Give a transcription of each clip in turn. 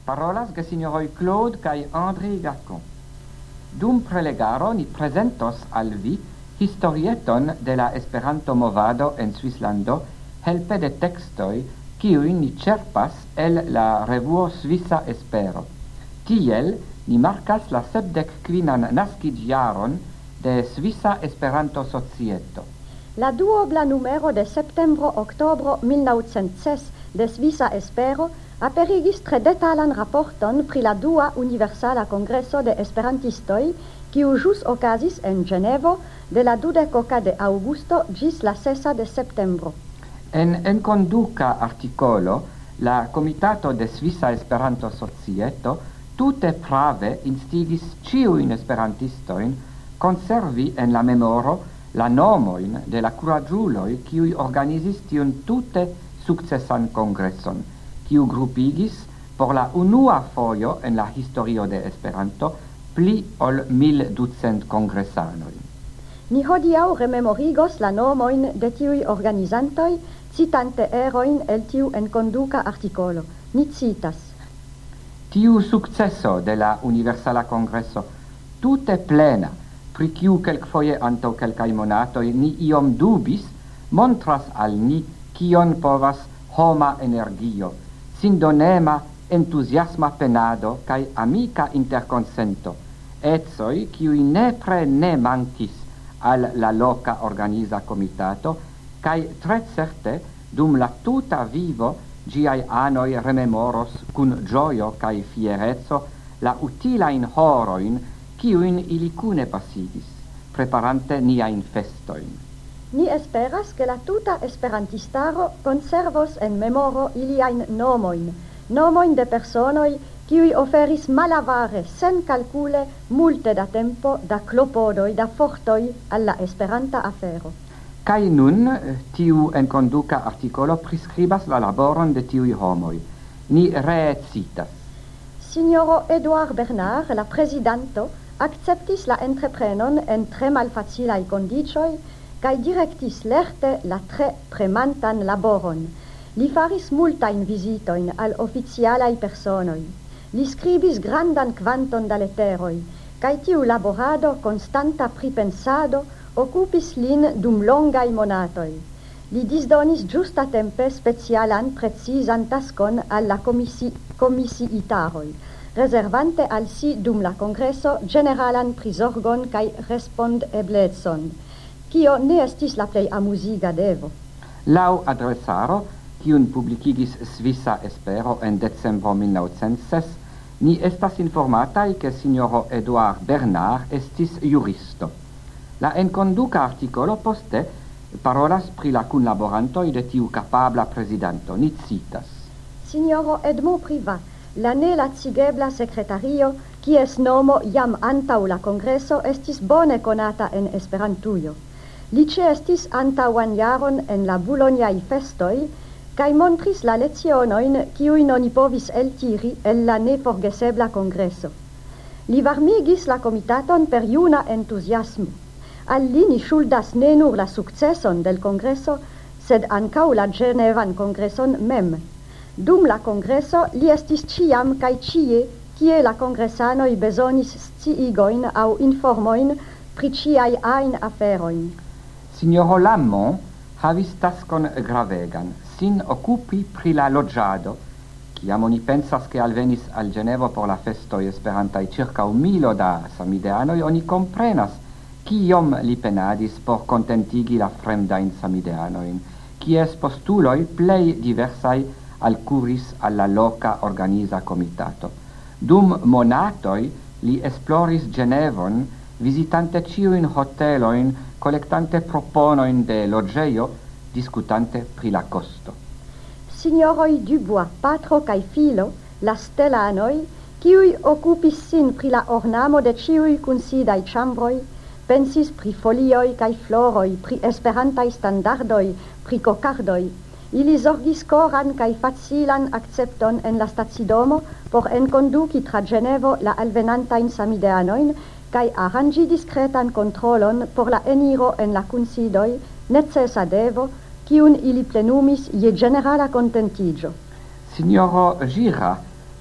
Parolas ge signoroi Claude kai André Gacon. Dum prelegaro ni presentos al vi historieton de la Esperanto movado en Svislando helpe de textoi kiuj ni cerpas el la revuo Svisa Espero. Tiel ni marcas la 75 naskiĝjaron de Svisa Esperanto Societo. La duobla numero de septembro-oktobro 1906 de Svisa Espero aperigis tre detalan raporton pri la dua universala congreso de esperantistoj, kiu ĵus okazis en Ĝenevo de la 20 de aŭgusto ĝis la 6 de septembro. En enkonduka artikolo, la Komitato de Svisa Esperanto Societo tute prave instigis ĉiujn esperantistojn konservi en la memoro la nomojn de la kuraĝuloj, kiuj organizis tiun tute sukcesan kongreson, kiu grupigis por la unua fojo en la historio de Esperanto pli ol 1200 kongresanoj. Ni hodiaŭ rememorigos la nomojn de tiuj organizantoj, citante erojn el tiu enkonduka artikolo. Ni citas: Tiu sukceso de la Universala Kongreso tute plena, pri kiu kelkfoje antaŭ kelkaj monatoj ni iom dubis, montras al ni kion povas homa energio, sindonema entuziasma penado kaj amika interkonsento, ecoj kiuj nepre ne mankis al la loka organiza komitato, kaj tre certe dum la tuta vivo ĝiaj anoj rememoros kun ĝojo kaj fiereco la utilajn horojn kiujn ili kune pasigis, preparante niajn festojn. Ni esperas ke la tuta esperantistaro konservos en memoro iliajn nomojn de personoj kiuj oferis malavare senkalkule multe da tempo, da klopodoj, da fortoj al la esperanta afero. Kaj nun tiu enkonduka artikolo priskribas la laboron de tiuj homoj. Ni ree citas. Signoro Edouard Bernard, la prezidanto, acceptis la entreprenon en tre malfacilaj kondiĉoj kaj direktis lerte la tre premantan laboron. Li faris multajn vizitojn al oficialaj personoj. Li skribis grandan kvanton da leteroj, kaj tiu laborado konstanta pripensado okupis lin dum longaj monatoj. Li disdonis ĝustatempe specialan precizan taskon al la komisiitaroj, reservante al si dum la kongreso ĝeneralan prizorgon kaj respondeblecon, kio ne estis la plej amuziga devo. Laŭ adresaro, kiun publikigis Svisa Espero en decembro 1906, ni estas informataj ke signoro Edouard Bernard estis juristo. La enkonduka artikolo poste parolas pri la kunlaborantoj de tiu kapabla prezidanto. Ni citas. Signoro Edmond Privat, la nelacigebla sekretario, kies nomo jam antaŭ la kongreso estis bone konata en Esperantujo. Li ĉeestis antaŭan jaron en la Bulonjaj festoj kaj montris la lecionojn kiujn oni povis eltiri el la neforgesebla kongreso. Li varmigis la komitaton per juna entuziasmo. Al li ni ŝuldas ne nur la sukceson del kongreso, sed ankaŭ la Ĝenevan kongreson mem. Dum la kongreso li estis ĉiam kaj ĉie, kie la kongresanoj bezonis sciigojn aŭ informojn pri ĉiaj ajn aferojn. Signoro Lamont havis taskon gravegan, sin okupi pri la loĝado, kiam oni pensas ke alvenis al Ĝenevo por la festoj esperantaj ĉirkaŭ 1000 da samideanoj, oni komprenas kiom li penadis por kontentigi la fremdajn samideanojn, kies postuloj plej diversaj alkuris al la loka organiza komitato. Dum monatoj li esploris Ĝenevon, vizitante ĉiujn hotelojn, kolektante proponojn de loĝejo, diskutante pri la kosto. Signoroj Dubois, patro kaj filo, la stelanoj, kiuj okupis sin pri la ornamo de ĉiuj kunsidaj ĉambroj, pensis pri folioj kaj floroj, pri esperantaj standardoj, pri kokardoj. Ili zorgis koran kaj facilan akcepton en la stacidomo por enkonduki tra Ĝenevo la alvenantajn samideanojn kaj aranĝi diskretan kontrolon por la eniro en la kunsidoj, necesa devo, kiun ili plenumis je ĝenerala kontentiĝo. Signoro Gira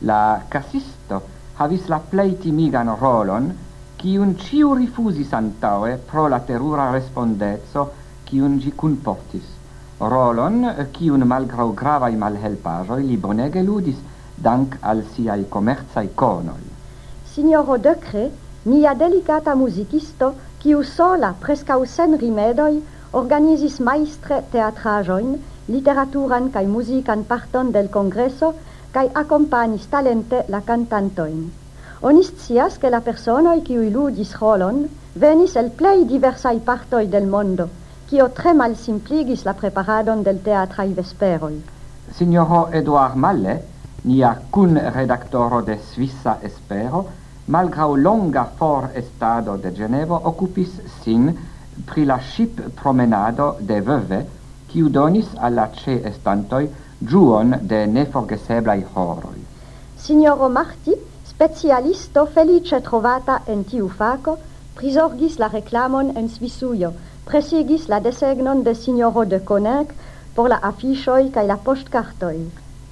La casisto havis la plei timigan rolon, cium ciu rifusis antaue pro la terura respondezzo cium gi cunportis. Rolon, cium malgrau gravai malhelpajoi li bonege ludis, dank al siai commerzai conoi. Signoro Decret, nia delicata musicisto, ciu sola, prescau sen rimedoi, organisis maistre teatrajoin, literaturan cae musican parton del congresso, cae accompagnis talente la cantantoin. Onis scias che la personoi ciui ludis rolon venis el plei diversai partoi del mondo, cio tre mal simpligis la preparadon del teatrai vesperoi. Signoro Eduard Malle, nia cun redactoro de Svissa Espero, malgrau longa for estado de Genevo, occupis sin pri la ship promenado de veuve, quiu donis alla ce estantoi giuon de neforgeseblai horoi. Signoro Marti, specialisto felice trovata en tiu faco, prisorgis la reclamon en Svissuio, presigis la desegnon de Signoro de Coninck por la affichoi cae la postcartoi.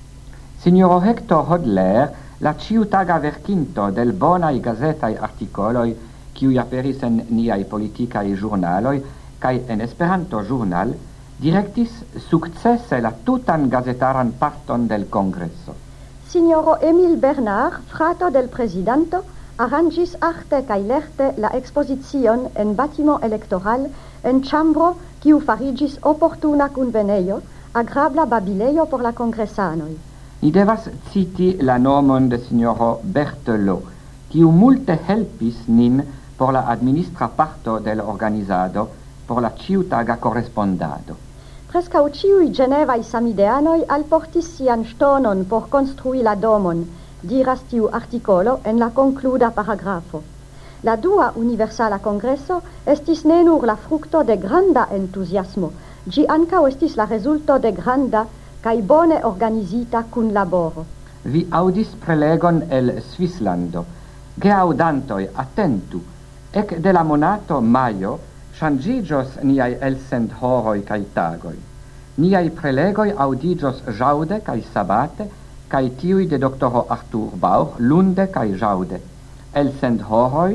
Signoro Hector Hodler, la ciutaga verkinto del bonai gazetai articoloi, quiui aperis en niai politicae giurnaloi, cae en Esperanto journal, directis successe la tutan gazetaran parton del congresso. Signoro Emile Bernard, frato del presidanto, arrangis arte cae lerte la exposition en batiment electoral en chambro quiu farigis opportuna conveneio, agrabla babileio por la congressanoi. Ni devas citi la nomon de signoro Berthelot, quiu multe helpis nin por la administra parto del organizado, por la ciutaga correspondado. Prescau ciui Genevai samideanoi alportis sian stonon por construi la domon, diras tiu articolo en la concluda paragrafo. La dua universala congresso estis ne nur la fructo de granda entusiasmo, gi ancao estis la resulto de granda cae bone organisita cun laboro. Vi audis prelegon el Svislando. Geaudantoi, attentu, ec de la monato maio changigios niai elsend horoi cae tagoi. Niai prelegoi audigios jaude cae sabate, cae tiui de doctoro Arthur Bauch lunde cae jaude. Elsend horoi,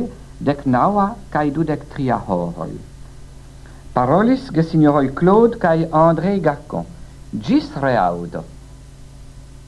19 cae 23 horoi. Parolis ge signoroi Claude cae André Gacon. Gis reaudo.